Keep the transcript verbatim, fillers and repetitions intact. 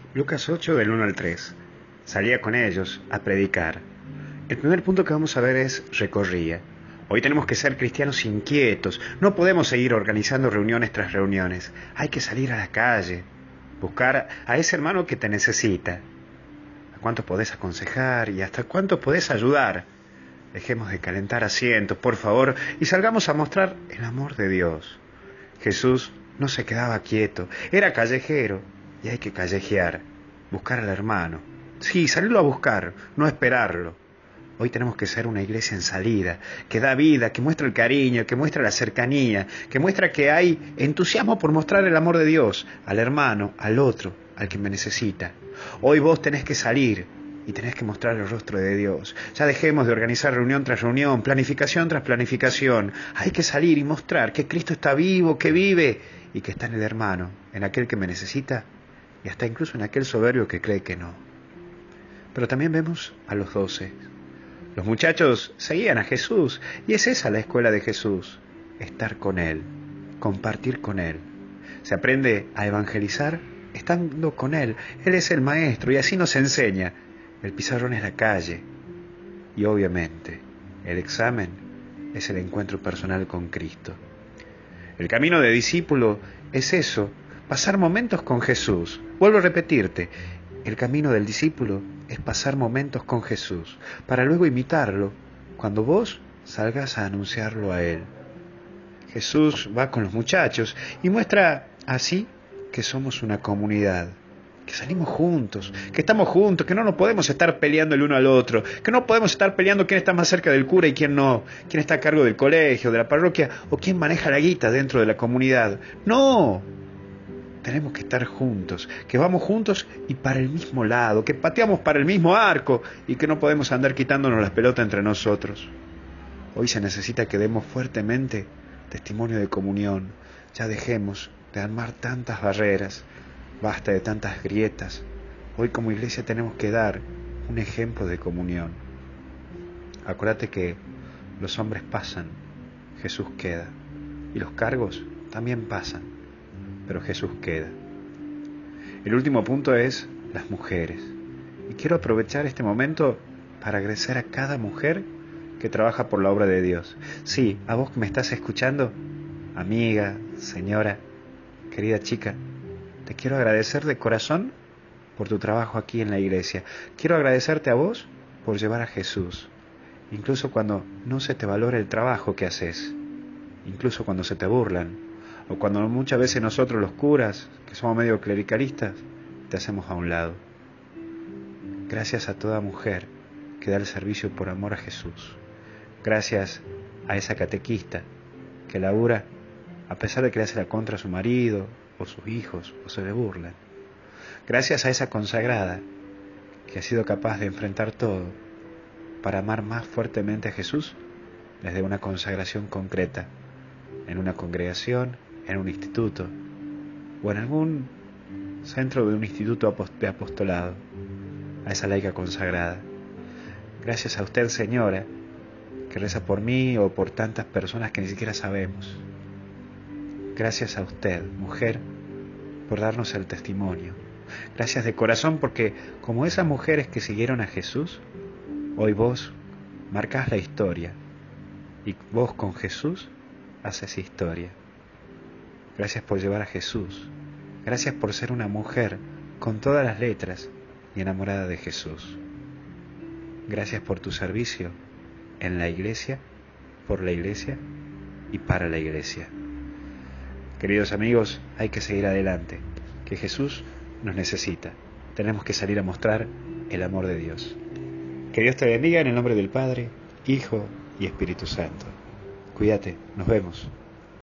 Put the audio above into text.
Lucas ocho del uno al tres. Salía con ellos a predicar. El primer punto que vamos a ver es recorría. Hoy tenemos que ser cristianos inquietos. No podemos seguir organizando reuniones tras reuniones. Hay que salir a la calle, buscar a ese hermano que te necesita. ¿A cuánto podés aconsejar y hasta cuánto podés ayudar? Dejemos de calentar asientos, por favor, y salgamos a mostrar el amor de Dios. Jesús no se quedaba quieto, era callejero, y hay que callejear, buscar al hermano. Sí, salirlo a buscar, no esperarlo. Hoy tenemos que ser una iglesia en salida, que da vida, que muestra el cariño, que muestra la cercanía, que muestra que hay entusiasmo por mostrar el amor de Dios al hermano, al otro, al que me necesita. Hoy vos tenés que salir y tenés que mostrar el rostro de Dios. Ya dejemos de organizar reunión tras reunión, planificación tras planificación. Hay que salir y mostrar que Cristo está vivo, que vive y que está en el hermano, en aquel que me necesita y hasta incluso en aquel soberbio que cree que no. Pero también vemos a los doce. Los muchachos seguían a Jesús y es esa la escuela de Jesús, estar con Él, compartir con Él. Se aprende a evangelizar estando con Él. Él es el maestro y así nos enseña. El pizarrón es la calle y obviamente el examen es el encuentro personal con Cristo. El camino de discípulo es eso, pasar momentos con Jesús. Vuelvo a repetirte, el camino del discípulo es pasar momentos con Jesús, para luego imitarlo cuando vos salgas a anunciarlo a Él. Jesús va con los muchachos y muestra así que somos una comunidad, que salimos juntos, que estamos juntos, que no nos podemos estar peleando el uno al otro, que no podemos estar peleando quién está más cerca del cura y quién no, quién está a cargo del colegio, de la parroquia, o quién maneja la guita dentro de la comunidad. ¡No! Tenemos que estar juntos, que vamos juntos y para el mismo lado, que pateamos para el mismo arco y que no podemos andar quitándonos las pelotas entre nosotros. Hoy se necesita que demos fuertemente testimonio de comunión. Ya dejemos de armar tantas barreras, basta de tantas grietas. Hoy como iglesia tenemos que dar un ejemplo de comunión. Acuérdate que los hombres pasan, Jesús queda, y los cargos también pasan, pero Jesús queda. El último punto es las mujeres. Y quiero aprovechar este momento para agradecer a cada mujer que trabaja por la obra de Dios. Sí, a vos que me estás escuchando, amiga, señora, querida chica, te quiero agradecer de corazón por tu trabajo aquí en la iglesia. Quiero agradecerte a vos por llevar a Jesús, incluso cuando no se te valora el trabajo que haces, incluso cuando se te burlan, o cuando muchas veces nosotros los curas, que somos medio clericalistas, te hacemos a un lado. Gracias a toda mujer que da el servicio por amor a Jesús. Gracias a esa catequista que labura a pesar de que le hace la contra a su marido o sus hijos o se le burlan. Gracias a esa consagrada que ha sido capaz de enfrentar todo para amar más fuertemente a Jesús desde una consagración concreta, en una congregación, en un instituto o en algún centro de un instituto de apostolado, a esa laica consagrada. Gracias a usted, señora, que reza por mí o por tantas personas que ni siquiera sabemos. Gracias a usted, mujer, por darnos el testimonio. Gracias de corazón porque, como esas mujeres que siguieron a Jesús, hoy vos marcás la historia y vos con Jesús haces historia. Gracias por llevar a Jesús. Gracias por ser una mujer con todas las letras y enamorada de Jesús. Gracias por tu servicio en la iglesia, por la iglesia y para la iglesia. Queridos amigos, hay que seguir adelante, que Jesús nos necesita. Tenemos que salir a mostrar el amor de Dios. Que Dios te bendiga en el nombre del Padre, Hijo y Espíritu Santo. Cuídate, nos vemos.